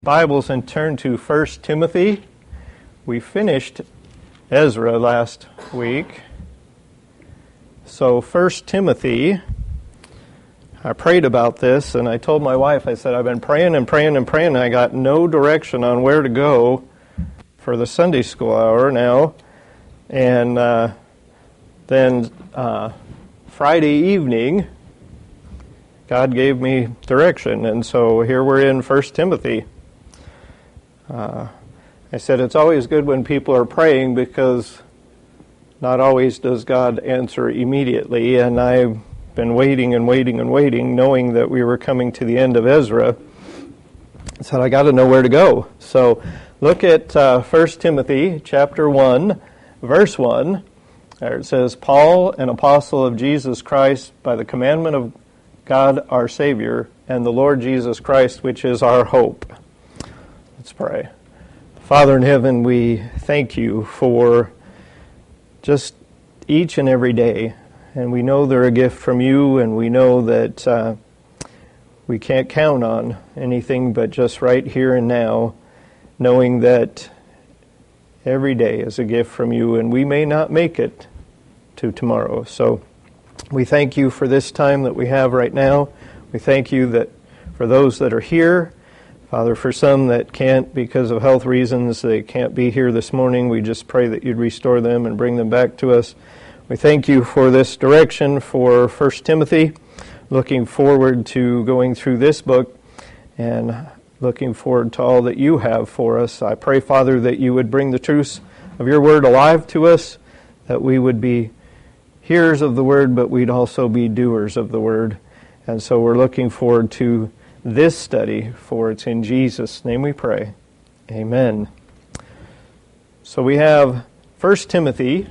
Bibles and turn to 1 Timothy. We finished Ezra last week. So 1 Timothy, I prayed about this and I told my wife, I said, I've been praying and I got no direction on where to go for the Sunday school hour now. And then Friday evening, God gave me direction. And so here we're in 1 Timothy. I said it's always good when people are praying because not always does God answer immediately, and I've been waiting, knowing that we were coming to the end of Ezra. I said I got to know where to go. So look at 1 Timothy chapter 1, verse 1. There it says, Paul, an apostle of Jesus Christ, by the commandment of God our Savior, and the Lord Jesus Christ, which is our hope. Let's pray. Father in heaven, we thank you for just each and every day. And we know they're a gift from you, and we know that we can't count on anything but just right here and now, knowing that every day is a gift from you, and we may not make it to tomorrow. So we thank you for this time that we have right now. We thank you that for those that are here, Father, for some that can't because of health reasons, they can't be here this morning, we just pray that you'd restore them and bring them back to us. We thank you for this direction for 1 Timothy. Looking forward to going through this book and looking forward to all that you have for us. I pray, Father, that you would bring the truths of your word alive to us, that we would be hearers of the word, but we'd also be doers of the word. And so we're looking forward to this study, for it's in Jesus' name we pray. Amen. So we have 1 Timothy,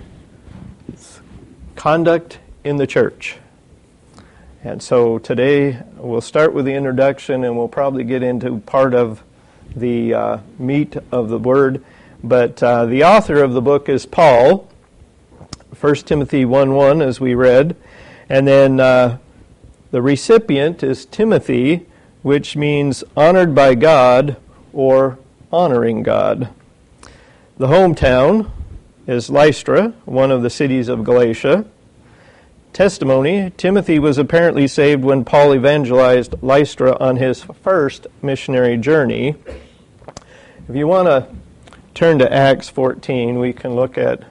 conduct in the church. And so today we'll start with the introduction and we'll probably get into part of the meat of the word. But the author of the book is Paul, 1 Timothy 1:1 as we read. And then the recipient is Timothy, which means honored by God or honoring God. The hometown is Lystra, one of the cities of Galatia. Testimony, Timothy was apparently saved when Paul evangelized Lystra on his first missionary journey. If you want to turn to Acts 14, we can look at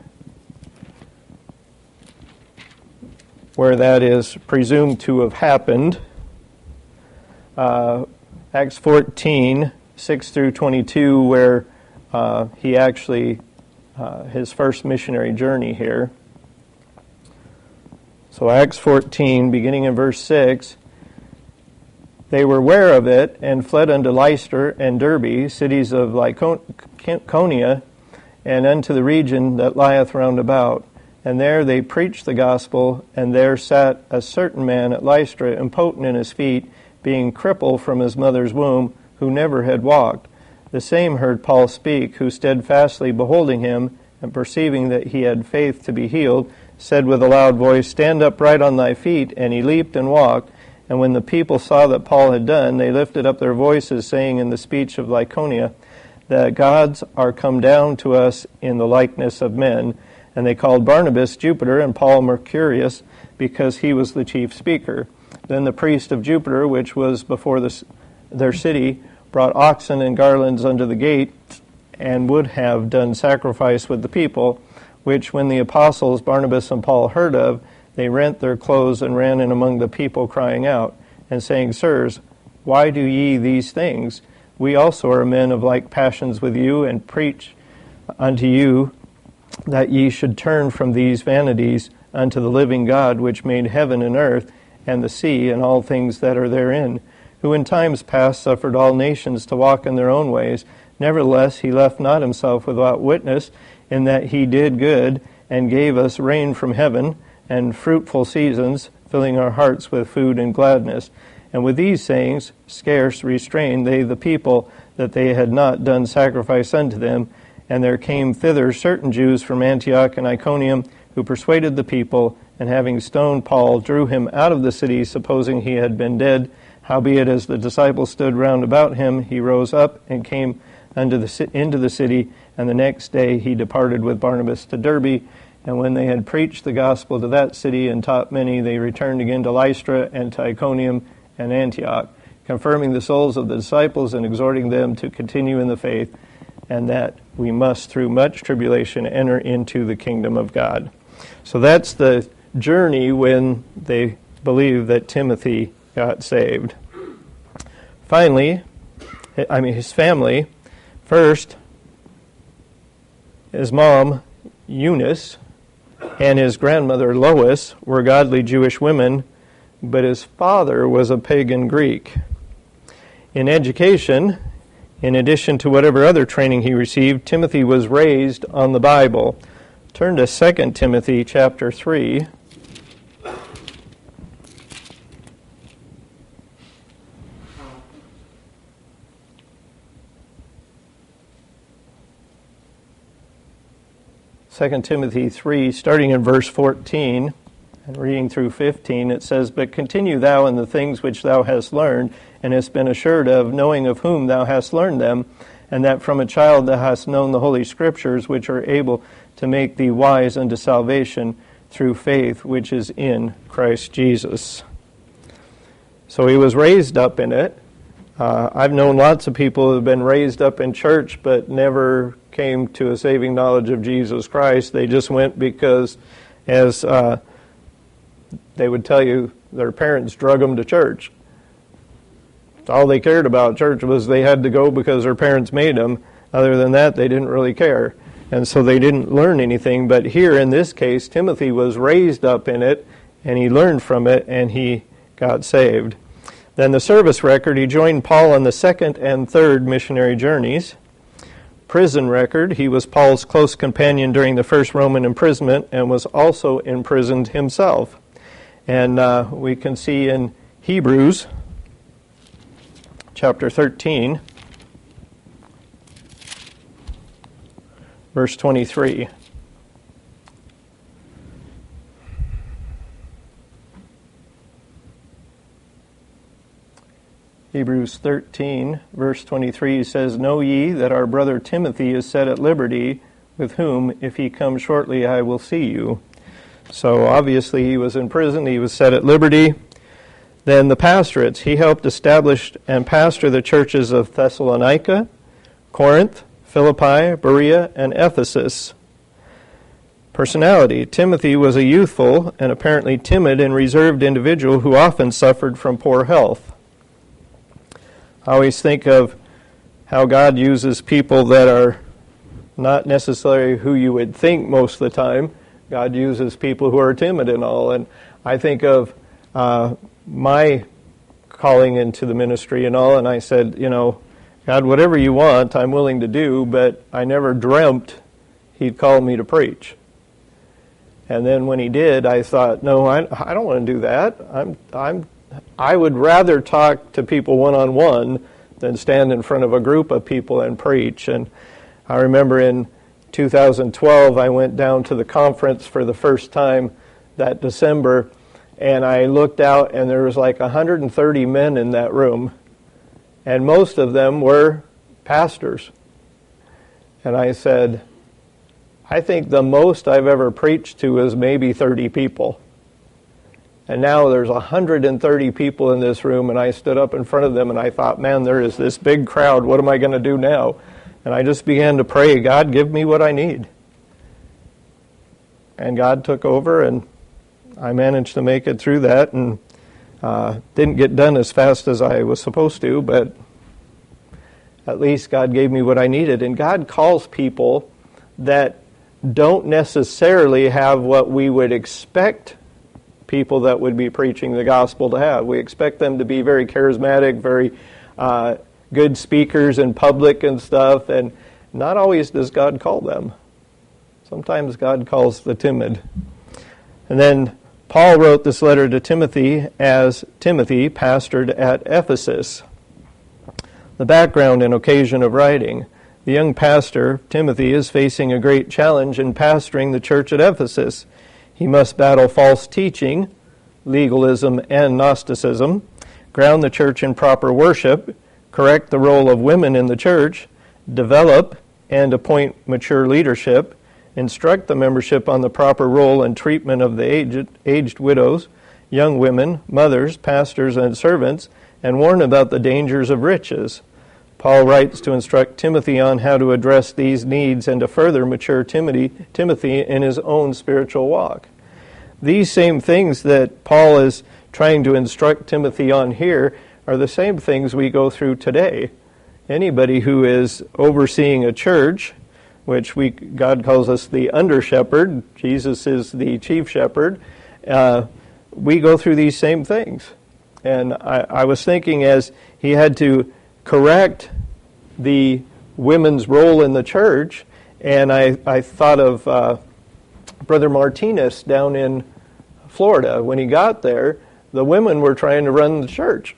where that is presumed to have happened. Acts 14, 6 through 22, where he actually, his first missionary journey here. So Acts 14, beginning in verse 6, they were aware of it and fled unto Lystra and Derbe, cities of Lycaonia, and unto the region that lieth round about. And there they preached the gospel, and there sat a certain man at Lystra, impotent in his feet, being crippled from his mother's womb, who never had walked. The same heard Paul speak, who steadfastly beholding him, and perceiving that he had faith to be healed, said with a loud voice, Stand upright on thy feet. And he leaped and walked. And when the people saw that Paul had done, they lifted up their voices, saying in the speech of Lycaonia, The gods are come down to us in the likeness of men. And they called Barnabas Jupiter, and Paul Mercurius, because he was the chief speaker. Then the priest of Jupiter, which was before their city, brought oxen and garlands unto the gate, and would have done sacrifice with the people, which when the apostles Barnabas and Paul heard of, they rent their clothes and ran in among the people, crying out, and saying, Sirs, why do ye these things? We also are men of like passions with you, and preach unto you that ye should turn from these vanities unto the living God, which made heaven and earth, and the sea, and all things that are therein, who in times past suffered all nations to walk in their own ways. Nevertheless, he left not himself without witness, in that he did good, and gave us rain from heaven, and fruitful seasons, filling our hearts with food and gladness. And with these sayings scarce restrained they the people, that they had not done sacrifice unto them. And there came thither certain Jews from Antioch and Iconium, who persuaded the people, and having stoned Paul, drew him out of the city, supposing he had been dead. Howbeit, as the disciples stood round about him, he rose up and came into the city, and the next day he departed with Barnabas to Derbe. And when they had preached the gospel to that city and taught many, they returned again to Lystra and to Iconium and Antioch, confirming the souls of the disciples and exhorting them to continue in the faith, and that we must, through much tribulation, enter into the kingdom of God. So that's the journey when they believe that Timothy got saved. Finally, his family. First, his mom, Eunice, and his grandmother, Lois, were godly Jewish women, but his father was a pagan Greek. In education, in addition to whatever other training he received, Timothy was raised on the Bible. Turn to 2 Timothy chapter 3. 2 Timothy 3, starting in verse 14 and reading through 15, it says, But continue thou in the things which thou hast learned, and hast been assured of, knowing of whom thou hast learned them, and that from a child thou hast known the Holy Scriptures, which are able to make thee wise unto salvation through faith which is in Christ Jesus. So he was raised up in it. I've known lots of people who have been raised up in church but never came to a saving knowledge of Jesus Christ. They just went because, as they would tell you, their parents drug them to church. All they cared about church was they had to go because their parents made them. Other than that, they didn't really care. And so they didn't learn anything. But here, in this case, Timothy was raised up in it, and he learned from it, and he got saved. Then the service record, he joined Paul on the second and third missionary journeys. Prison record, he was Paul's close companion during the first Roman imprisonment and was also imprisoned himself. And we can see in Hebrews chapter 13, verse 23. Hebrews 13, verse 23 says, Know ye that our brother Timothy is set at liberty, with whom, if he come shortly, I will see you. So obviously he was in prison, he was set at liberty. Then the pastorates, he helped establish and pastor the churches of Thessalonica, Corinth, Philippi, Berea, and Ephesus. Personality, Timothy was a youthful and apparently timid and reserved individual who often suffered from poor health. I always think of how God uses people that are not necessarily who you would think most of the time. God uses people who are timid and all. And I think of my calling into the ministry and all, and I said, God, whatever you want, I'm willing to do, but I never dreamt He'd call me to preach. And then when He did, I thought, no, I don't want to do that. I would rather talk to people one-on-one than stand in front of a group of people and preach. And I remember in 2012, I went down to the conference for the first time that December, and I looked out, and there was like 130 men in that room, and most of them were pastors. And I said, I think the most I've ever preached to is maybe 30 people. And now there's 130 people in this room, and I stood up in front of them, and I thought, man, there is this big crowd. What am I going to do now? And I just began to pray, God, give me what I need. And God took over, and I managed to make it through that, and didn't get done as fast as I was supposed to, but at least God gave me what I needed. And God calls people that don't necessarily have what we would expect people that would be preaching the gospel to have. We expect them to be very charismatic, very good speakers in public and stuff, and not always does God call them. Sometimes God calls the timid. And then Paul wrote this letter to Timothy as Timothy pastored at Ephesus. The background and occasion of writing. The young pastor, Timothy, is facing a great challenge in pastoring the church at Ephesus. He must battle false teaching, legalism, and Gnosticism. ground the church in proper worship, correct the role of women in the church, develop and appoint mature leadership, instruct the membership on the proper role and treatment of the aged widows, young women, mothers, pastors, and servants, and warn about the dangers of riches. Paul writes to instruct Timothy on how to address these needs and to further mature Timothy in his own spiritual walk. These same things that Paul is trying to instruct Timothy on here are the same things we go through today. Anybody who is overseeing a church, which God calls us the under-shepherd, Jesus is the chief shepherd, we go through these same things. And I was thinking as he had to correct the women's role in the church, and I thought of Brother Martinez down in Florida. When he got there, the women were trying to run the church.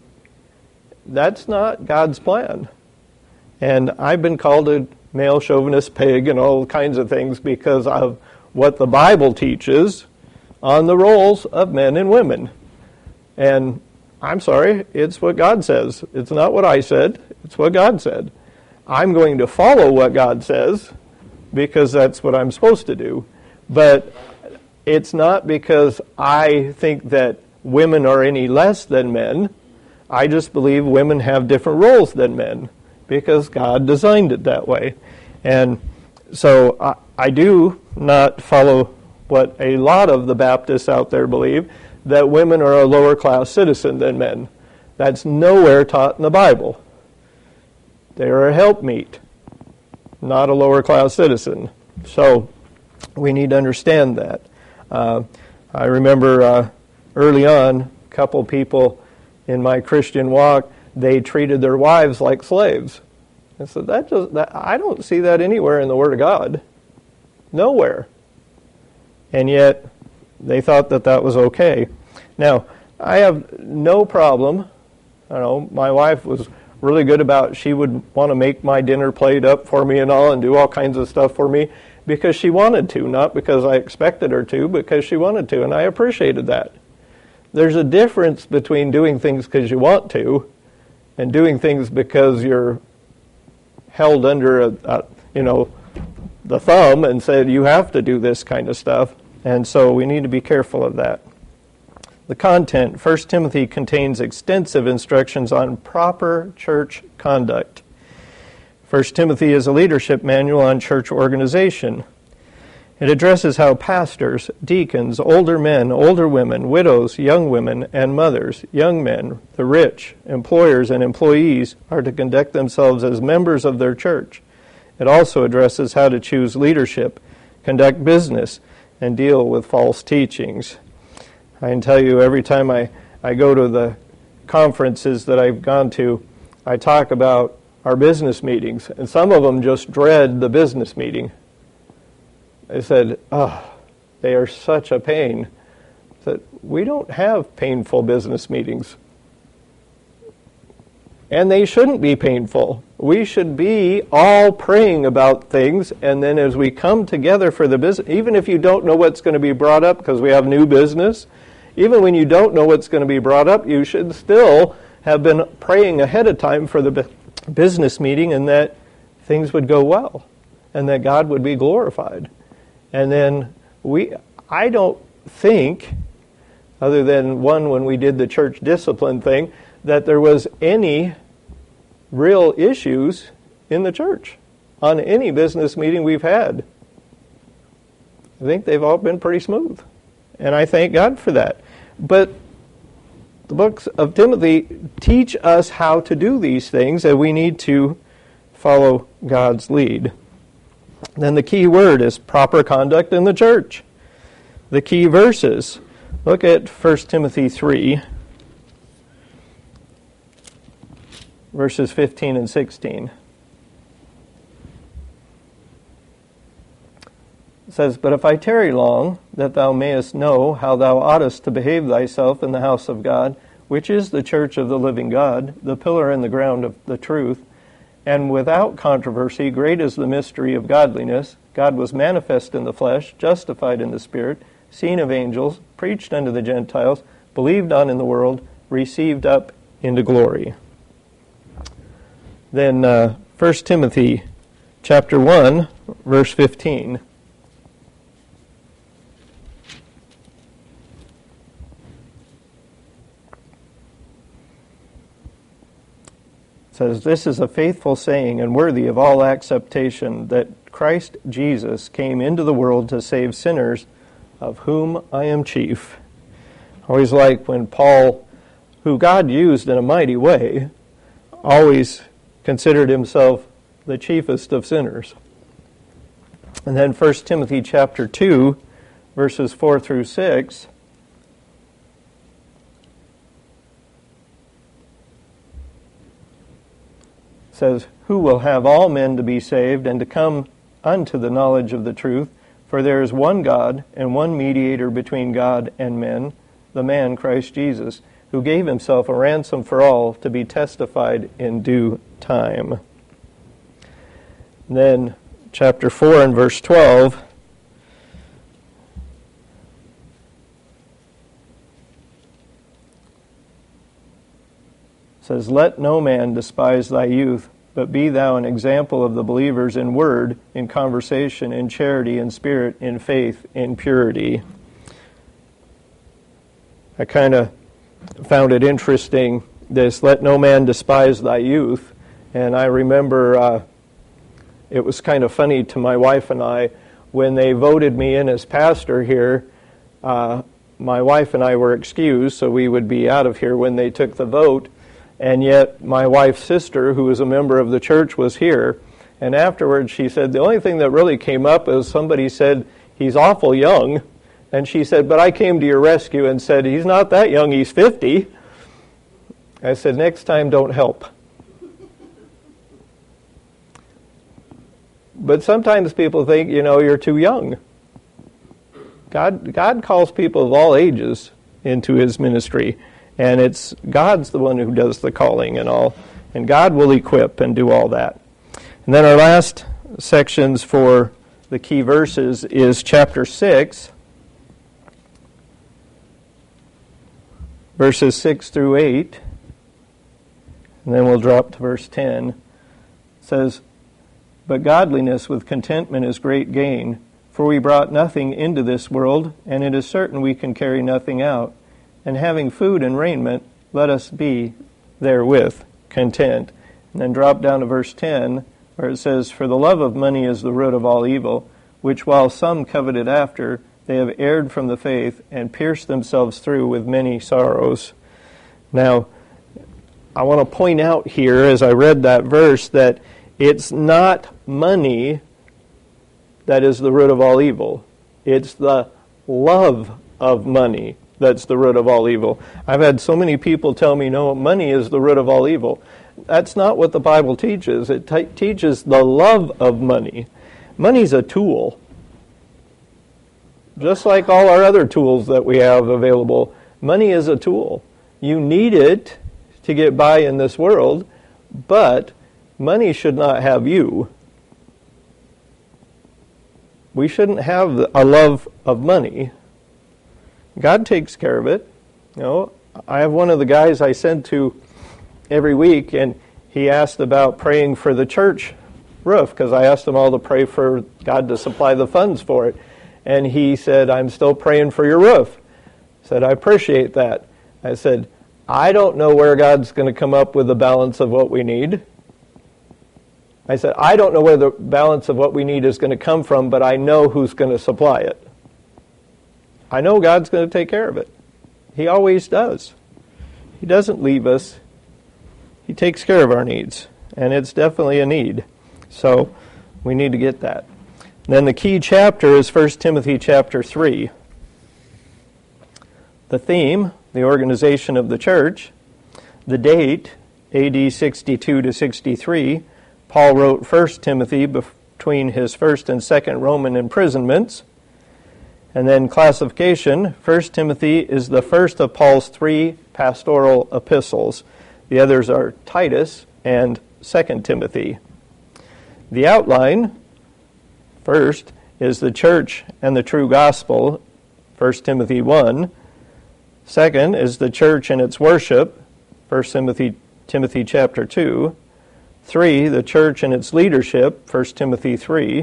That's not God's plan. And I've been called a male chauvinist pig and all kinds of things because of what the Bible teaches on the roles of men and women. And I'm sorry, it's what God says. It's not what I said. It's what God said. I'm going to follow what God says because that's what I'm supposed to do. But it's not because I think that women are any less than men. I just believe women have different roles than men because God designed it that way. And so I do not follow what a lot of the Baptists out there believe, that women are a lower class citizen than men. That's nowhere taught in the Bible. They are a helpmeet, not a lower class citizen. So we need to understand that. I remember early on, a couple people in my Christian walk, they treated their wives like slaves. I said, I don't see that anywhere in the Word of God. Nowhere. And yet, they thought that that was okay. Now, I have no problem. My wife was really good about, she would want to make my dinner plate up for me and all and do all kinds of stuff for me because she wanted to, not because I expected her to, because she wanted to, and I appreciated that. There's a difference between doing things because you want to and doing things because you're held under the thumb and said you have to do this kind of stuff. And so we need to be careful of that. The content, 1 Timothy contains extensive instructions on proper church conduct. 1 Timothy is a leadership manual on church organization. It addresses how pastors, deacons, older men, older women, widows, young women, and mothers, young men, the rich, employers, and employees are to conduct themselves as members of their church. It also addresses how to choose leadership, conduct business, and deal with false teachings. I can tell you every time I go to the conferences that I've gone to, I talk about our business meetings, and some of them just dread the business meeting. They said, they are such a pain. I said, we don't have painful business meetings. And they shouldn't be painful. We should be all praying about things, and then as we come together for the business, even if you don't know what's going to be brought up because we have new business, even when you don't know what's going to be brought up, you should still have been praying ahead of time for the business meeting and that things would go well and that God would be glorified. And then I don't think, other than one when we did the church discipline thing, that there was any real issues in the church on any business meeting we've had. I think they've all been pretty smooth. And I thank God for that. But the books of Timothy teach us how to do these things, and we need to follow God's lead. Then the key word is proper conduct in the church. The key verses. Look at 1 Timothy 3, verses 15 and 16. It says, "But if I tarry long, that thou mayest know how thou oughtest to behave thyself in the house of God, which is the church of the living God, the pillar and the ground of the truth, and without controversy, great is the mystery of godliness. God was manifest in the flesh, justified in the spirit, seen of angels, preached unto the Gentiles, believed on in the world, received up into glory. Then 1 Timothy chapter 1, verse 15. Says, "This is a faithful saying and worthy of all acceptation, that Christ Jesus came into the world to save sinners, of whom I am chief." I always like when Paul, who God used in a mighty way, always considered himself the chiefest of sinners. And then 1 Timothy chapter 2, verses 4 through 6, says, "Who will have all men to be saved and to come unto the knowledge of the truth? For there is one God and one mediator between God and men, the man Christ Jesus, who gave himself a ransom for all, to be testified in due time." And then chapter 4 and verse 12 says, "Let no man despise thy youth, but be thou an example of the believers in word, in conversation, in charity, in spirit, in faith, in purity." I kind of found it interesting, this, "Let no man despise thy youth." And I remember it was kind of funny to my wife and I, when they voted me in as pastor here, my wife and I were excused, so we would be out of here when they took the vote. And yet my wife's sister, who was a member of the church, was here. And afterwards she said, the only thing that really came up is somebody said, "He's awful young." And she said, "But I came to your rescue and said, he's not that young, he's 50. I said, "Next time, don't help." But sometimes people think, you're too young. God calls people of all ages into his ministry. And it's God's the one who does the calling and all. And God will equip and do all that. And then our last sections for the key verses is chapter 6, verses 6 through 8. And then we'll drop to verse 10. It says, "But godliness with contentment is great gain. For we brought nothing into this world, and it is certain we can carry nothing out. And having food and raiment, let us be therewith content." And then drop down to verse 10, where it says, "For the love of money is the root of all evil, which while some coveted after, they have erred from the faith, and pierced themselves through with many sorrows." Now, I want to point out here, as I read that verse, that it's not money that is the root of all evil. It's the love of money that's the root of all evil. I've had so many people tell me, no, money is the root of all evil. That's not what the Bible teaches. It teaches the love of money. Money's a tool. Just like all our other tools that we have available, money is a tool. You need it to get by in this world, but money should not have you. We shouldn't have a love of money. God takes care of it. I have one of the guys I send to every week, and he asked about praying for the church roof, because I asked them all to pray for God to supply the funds for it. And he said, "I'm still praying for your roof." I said, "I appreciate that." I said, "I don't know where God's going to come up with the balance of what we need." I said, "I don't know where the balance of what we need is going to come from, but I know who's going to supply it. I know God's going to take care of it. He always does. He doesn't leave us. He takes care of our needs, and it's definitely a need. So we need to get that. And then the key chapter is 1 Timothy chapter 3. The theme, the organization of the church. The date, AD 62 to 63. Paul wrote 1 Timothy between his first and second Roman imprisonments. And then classification, 1 Timothy is the first of Paul's 3 pastoral epistles. The others are Titus and 2 Timothy. The outline, first, is the church and the true gospel, 1 Timothy 1. Second is the church and its worship, 1 Timothy chapter 2. 3, the church and its leadership, 1 Timothy 3.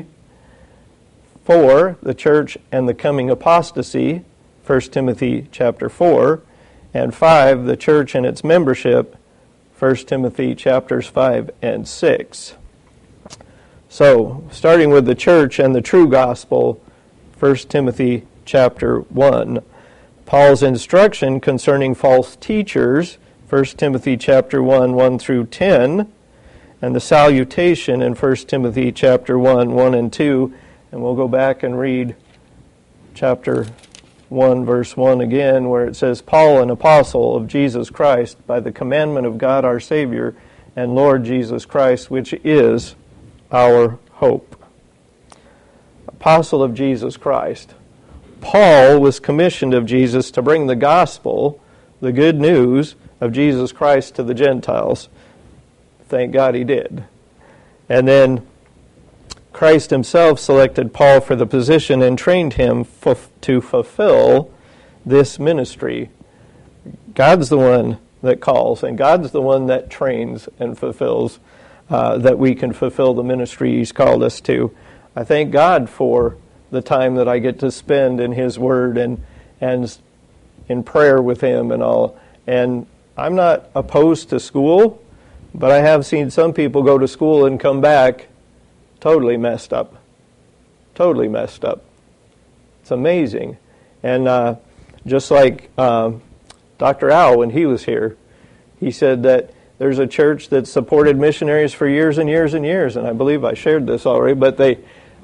4, the church and the coming apostasy, 1 Timothy chapter 4. And 5, the church and its membership, 1 Timothy chapters 5 and 6. So, starting with the church and the true gospel, 1 Timothy chapter 1. Paul's instruction concerning false teachers, 1 Timothy chapter 1, 1 through 10, and the salutation in 1 Timothy chapter 1, 1 and 2. And we'll go back and read chapter 1, verse 1 again, where it says, Paul, an apostle of Jesus Christ, by the commandment of God our Savior and Lord Jesus Christ, which is our hope. Apostle of Jesus Christ. Paul was commissioned of Jesus to bring the gospel, the good news of Jesus Christ to the Gentiles. Thank God he did. And then Christ himself selected Paul for the position and trained him to fulfill this ministry. God's the one that calls, and God's the one that trains and fulfills, that we can fulfill the ministry he's called us to. I thank God for the time that I get to spend in his word and in prayer with him and all. And I'm not opposed to school, but I have seen some people go to school and come back totally messed up. Totally messed up. It's amazing. And just like Dr. Al, when he was here, he said that there's a church that supported missionaries for years and years and years, and I believe I shared this already, but they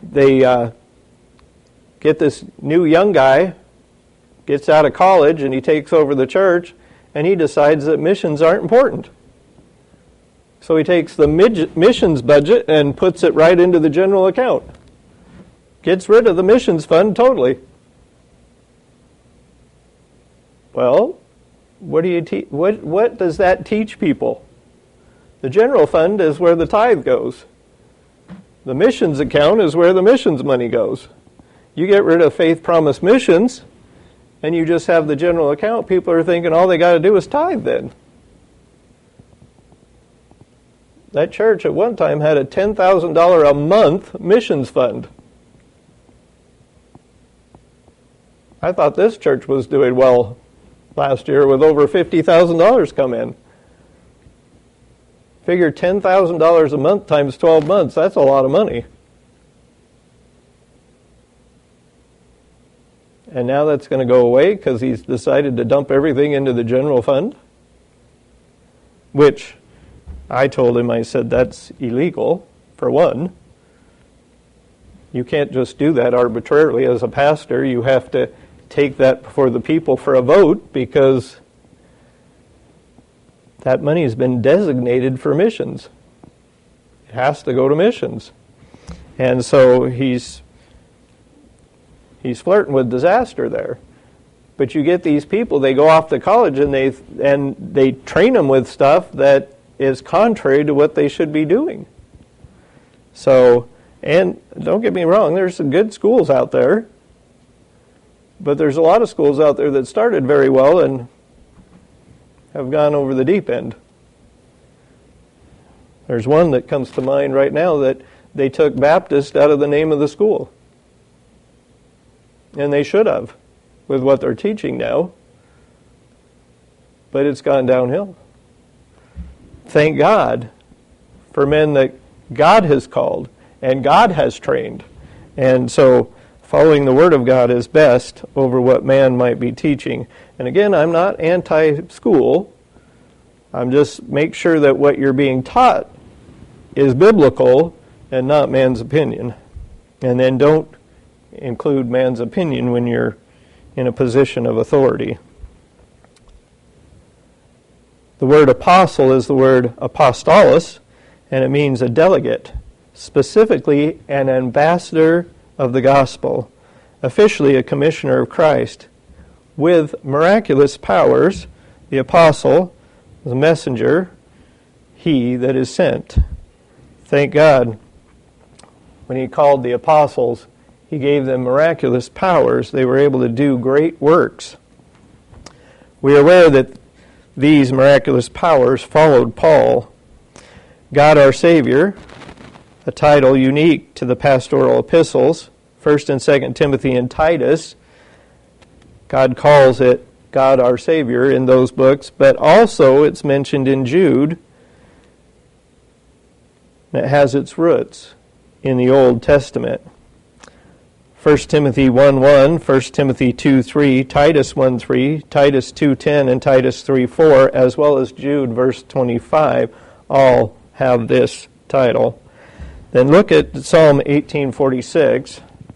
get this new young guy, gets out of college, and he takes over the church, and he decides that missions aren't important. So he takes the missions budget and puts it right into the general account. Gets rid of the missions fund totally. Well, what does that teach people? The general fund is where the tithe goes. The missions account is where the missions money goes. You get rid of Faith Promise Missions, and you just have the general account. People are thinking all they got to do is tithe then. That church at one time had a $10,000 a month missions fund. I thought this church was doing well last year with over $50,000 come in. Figure $10,000 a month times 12 months, that's a lot of money. And now that's going to go away because he's decided to dump everything into the general fund, which I told him, I said, that's illegal, for one. You can't just do that arbitrarily as a pastor. You have to take that before the people for a vote because that money has been designated for missions. It has to go to missions. And so he's flirting with disaster there. But you get these people, they go off to college and they train them with stuff that is contrary to what they should be doing. So, and don't get me wrong, there's some good schools out there, but there's a lot of schools out there that started very well and have gone over the deep end. There's one that comes to mind right now that they took Baptist out of the name of the school. And they should have, with what they're teaching now. But it's gone downhill. Thank God for men that God has called and God has trained. And so following the Word of God is best over what man might be teaching. And again, I'm not anti-school. I'm just make sure that what you're being taught is biblical and not man's opinion. And then don't include man's opinion when you're in a position of authority. The word apostle is the word apostolos, and it means a delegate, specifically an ambassador of the gospel, officially a commissioner of Christ. With miraculous powers, the apostle, the messenger, he that is sent. Thank God, when he called the apostles, he gave them miraculous powers. They were able to do great works. We are aware that these miraculous powers followed Paul. God our Savior, a title unique to the pastoral epistles, 1st and 2nd Timothy and Titus. God calls it God our Savior in those books, but also it's mentioned in Jude. It has its roots in the Old Testament. 1 Timothy 1:1, 1 Timothy 2:3, Titus 1:3, Titus 2:10, and Titus 3:4, as well as Jude verse 25, all have this title. Then look at Psalm 18:46.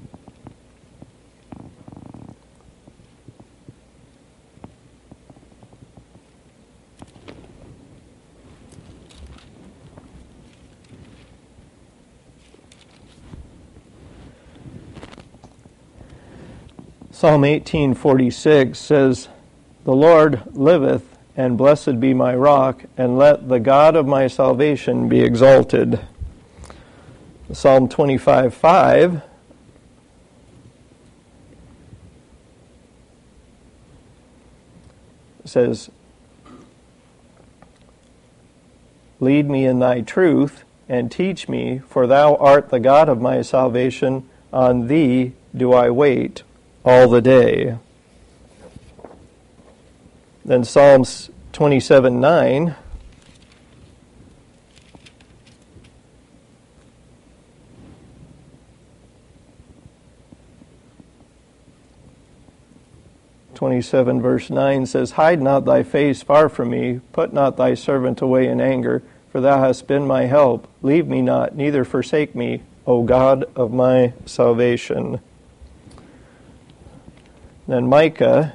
Psalm 18:46 says, "The Lord liveth, and blessed be my rock, and let the God of my salvation be exalted." Psalm 25:5 says, "Lead me in thy truth, and teach me, for thou art the God of my salvation. On thee do I wait all the day." Then Psalms 27:9 27 verse 9 says, "Hide not thy face far from me, put not thy servant away in anger, for thou hast been my help. Leave me not, neither forsake me, O God of my salvation." Then Micah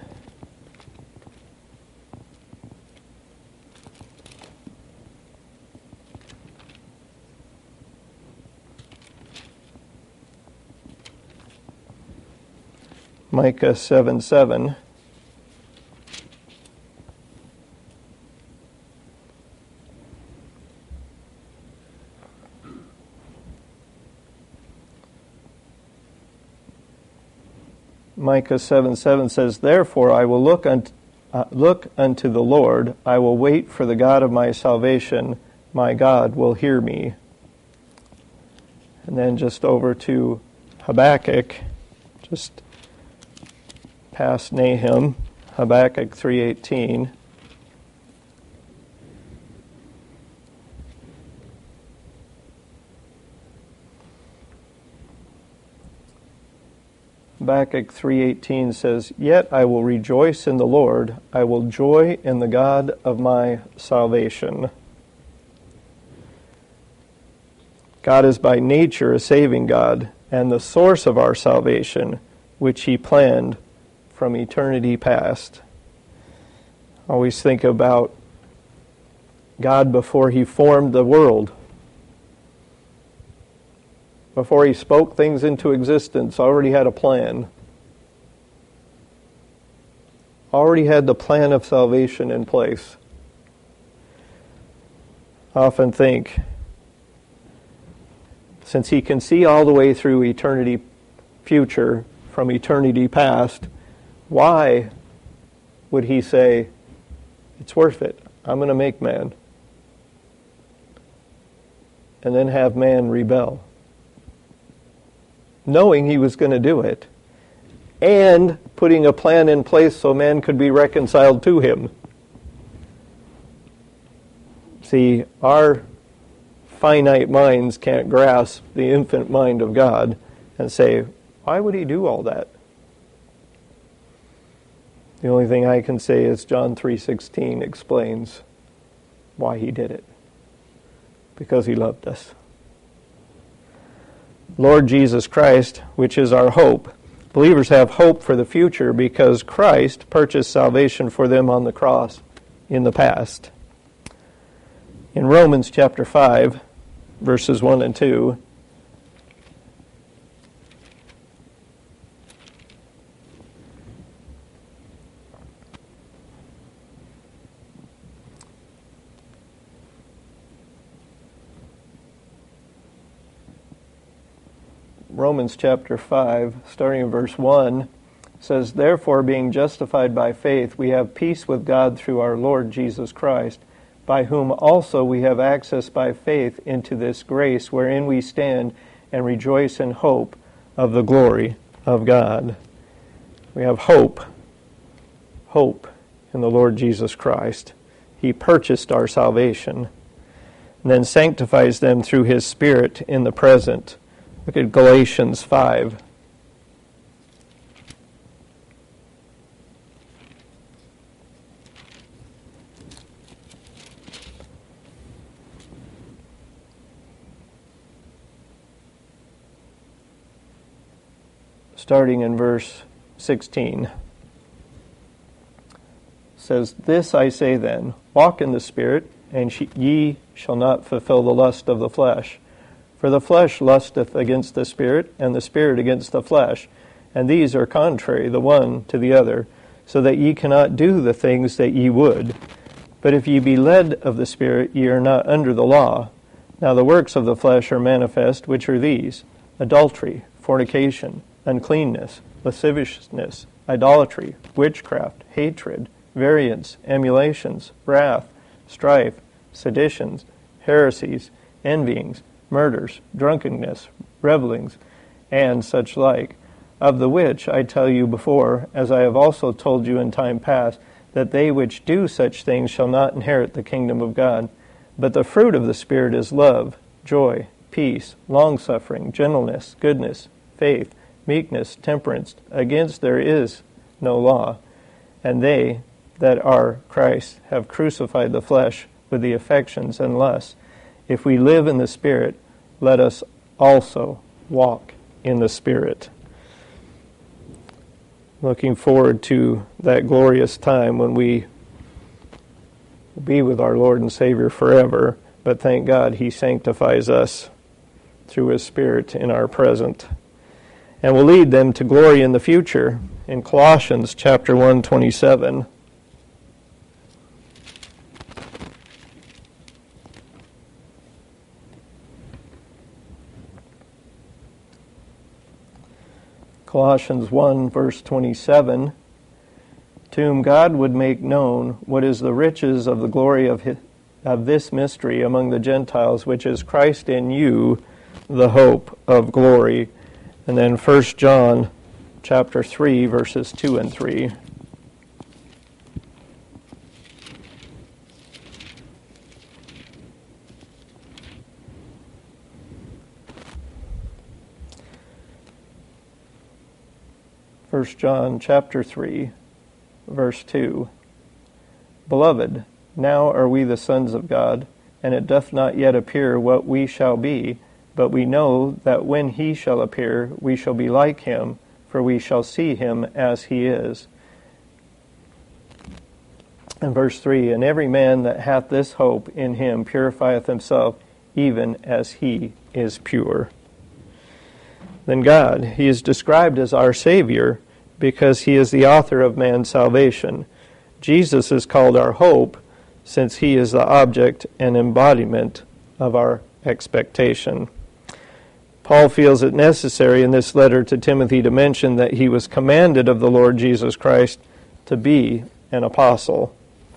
Micah 7:7. Micah 7:7 says, "Therefore I will look unto the Lord, I will wait for the God of my salvation, my God will hear me." And then just over to Habakkuk, just past Nahum, Habakkuk 3:18. Habakkuk 3:18 says, "Yet I will rejoice in the Lord, I will joy in the God of my salvation." God is by nature a saving God and the source of our salvation, which He planned from eternity past. I always think about God before He formed the world. Before He spoke things into existence, already had a plan. Already had the plan of salvation in place. I often think, since He can see all the way through eternity future from eternity past, why would He say, it's worth it, I'm going to make man, and then have man rebel? Knowing He was going to do it, and putting a plan in place so man could be reconciled to Him. See, our finite minds can't grasp the infinite mind of God and say, why would He do all that? The only thing I can say is John 3:16 explains why He did it. Because He loved us. Lord Jesus Christ, which is our hope. Believers have hope for the future because Christ purchased salvation for them on the cross in the past. In Romans chapter 5, verses 1 and 2, Romans chapter 5, starting in verse 1, says, "Therefore, being justified by faith, we have peace with God through our Lord Jesus Christ, by whom also we have access by faith into this grace wherein we stand and rejoice in hope of the glory of God." We have hope in the Lord Jesus Christ. He purchased our salvation and then sanctifies them through His Spirit in the present. Look at Galatians 5. Starting in verse 16. Says, "This I say then, walk in the Spirit, and ye shall not fulfill the lust of the flesh. For the flesh lusteth against the Spirit, and the Spirit against the flesh. And these are contrary the one to the other, so that ye cannot do the things that ye would. But if ye be led of the Spirit, ye are not under the law. Now the works of the flesh are manifest, which are these: adultery, fornication, uncleanness, lasciviousness, idolatry, witchcraft, hatred, variance, emulations, wrath, strife, seditions, heresies, envyings, murders, drunkenness, revellings, and such like, of the which I tell you before, as I have also told you in time past, that they which do such things shall not inherit the kingdom of God. But the fruit of the Spirit is love, joy, peace, long-suffering, gentleness, goodness, faith, meekness, temperance. Against there is no law. And they that are Christ have crucified the flesh with the affections and lusts. If we live in the Spirit, let us also walk in the Spirit." Looking forward to that glorious time when we will be with our Lord and Savior forever, but thank God He sanctifies us through His Spirit in our present, and will lead them to glory in the future. In Colossians chapter 1:27, Colossians 1, verse 27, "To whom God would make known what is the riches of the glory of this mystery among the Gentiles, which is Christ in you, the hope of glory." And then 1 John chapter 3, verses 2 and 3. First John chapter 3, verse 2. "Beloved, now are we the sons of God, and it doth not yet appear what we shall be, but we know that when He shall appear, we shall be like Him, for we shall see Him as He is." And verse 3, "And every man that hath this hope in Him purifieth himself, even as He is pure." Then God, He is described as our Savior because He is the author of man's salvation. Jesus is called our hope since He is the object and embodiment of our expectation. Paul feels it necessary in this letter to Timothy to mention that he was commanded of the Lord Jesus Christ to be an apostle.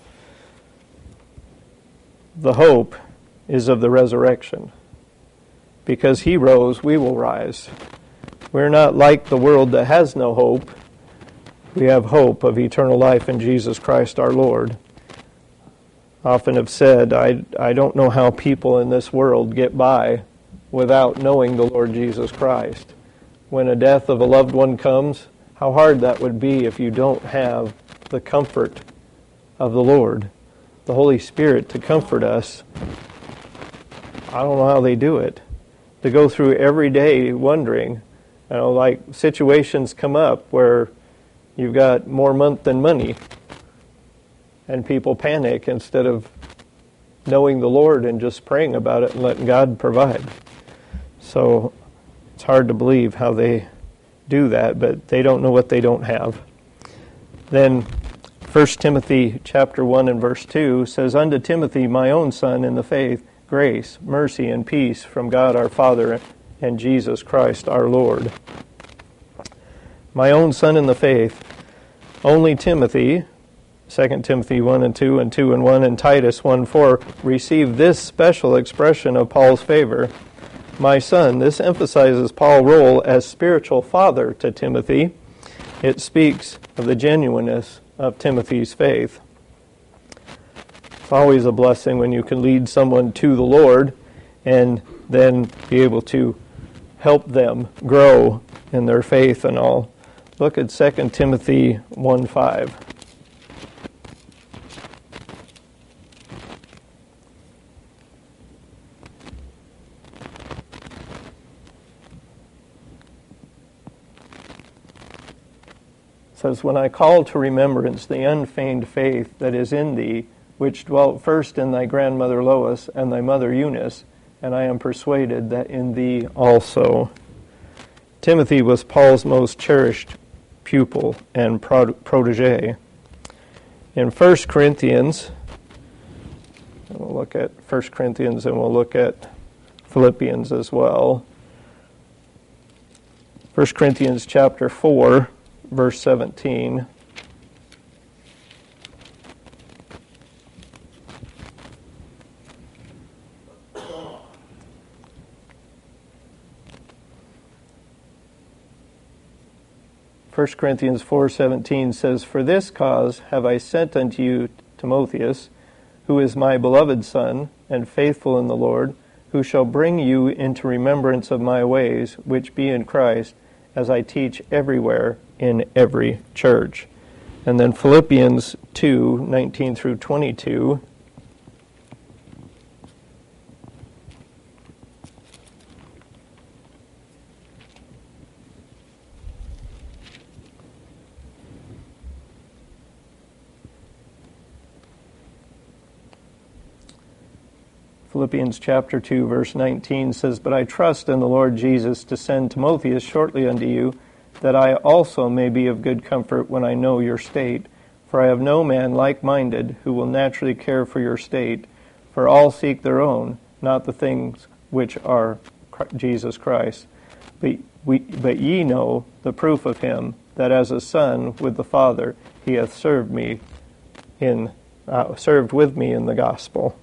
The hope is of the resurrection. Because He rose, we will rise. We're not like the world that has no hope. We have hope of eternal life in Jesus Christ our Lord. Often have said, I don't know how people in this world get by without knowing the Lord Jesus Christ. When a death of a loved one comes, how hard that would be if you don't have the comfort of the Lord, the Holy Spirit to comfort us. I don't know how they do it. To go through every day wondering, like situations come up where you've got more month than money, and people panic instead of knowing the Lord and just praying about it and letting God provide. So it's hard to believe how they do that, but they don't know what they don't have. Then 1 Timothy chapter 1 and verse 2 says, "Unto Timothy, my own son in the faith, grace, mercy, and peace from God our Father and Jesus Christ our Lord." My own son in the faith, only Timothy, 2 Timothy 1 and 2 and 2 and 1 and Titus 1:4 receive this special expression of Paul's favor. My son, this emphasizes Paul's role as spiritual father to Timothy. It speaks of the genuineness of Timothy's faith. It's always a blessing when you can lead someone to the Lord and then be able to help them grow in their faith and all. Look at 2 Timothy 1:5. It says, when I call to remembrance the unfeigned faith that is in thee, which dwelt first in thy grandmother Lois and thy mother Eunice, and I am persuaded that in thee also. Timothy was Paul's most cherished pupil and protege. In 1 Corinthians, we'll look at 1 Corinthians and we'll look at Philippians as well. 1 Corinthians chapter 4, verse 17. First Corinthians 4:17 says, For this cause have I sent unto you Timotheus, who is my beloved son, and faithful in the Lord, who shall bring you into remembrance of my ways, which be in Christ, as I teach everywhere in every church. And then Philippians 2:19 through 22. Philippians chapter 2, verse 19 says, But I trust in the Lord Jesus to send Timotheus shortly unto you, that I also may be of good comfort when I know your state. For I have no man like-minded who will naturally care for your state. For all seek their own, not the things which are Jesus Christ. But ye know the proof of him, that as a son with the Father he hath served with me in the gospel.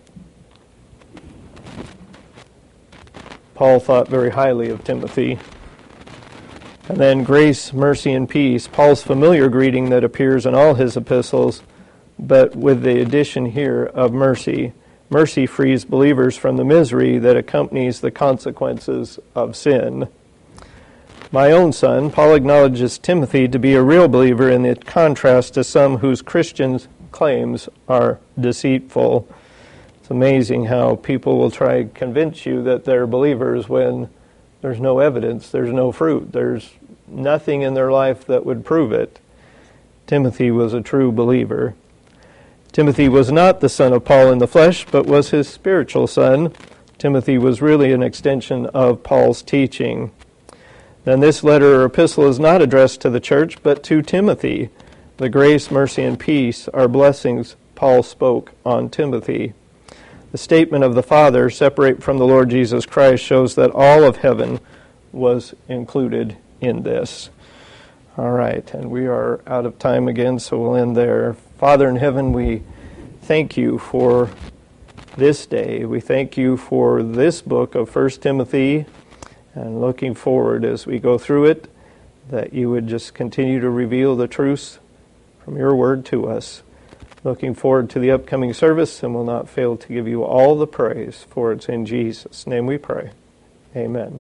Paul thought very highly of Timothy. And then grace, mercy, and peace, Paul's familiar greeting that appears in all his epistles, but with the addition here of mercy. Mercy frees believers from the misery that accompanies the consequences of sin. My own son, Paul acknowledges Timothy to be a real believer in the contrast to some whose Christian claims are deceitful. It's amazing how people will try to convince you that they're believers when there's no evidence, there's no fruit, there's nothing in their life that would prove it. Timothy was a true believer. Timothy was not the son of Paul in the flesh, but was his spiritual son. Timothy was really an extension of Paul's teaching. Then this letter or epistle is not addressed to the church, but to Timothy. The grace, mercy, and peace are blessings Paul spoke on Timothy. The statement of the Father, separate from the Lord Jesus Christ, shows that all of heaven was included in this. All right, and we are out of time again, so we'll end there. Father in heaven, we thank you for this day. We thank you for this book of 1 Timothy, and looking forward as we go through it, that you would just continue to reveal the truths from your word to us. Looking forward to the upcoming service, and will not fail to give you all the praise, for it's in Jesus' name we pray. Amen.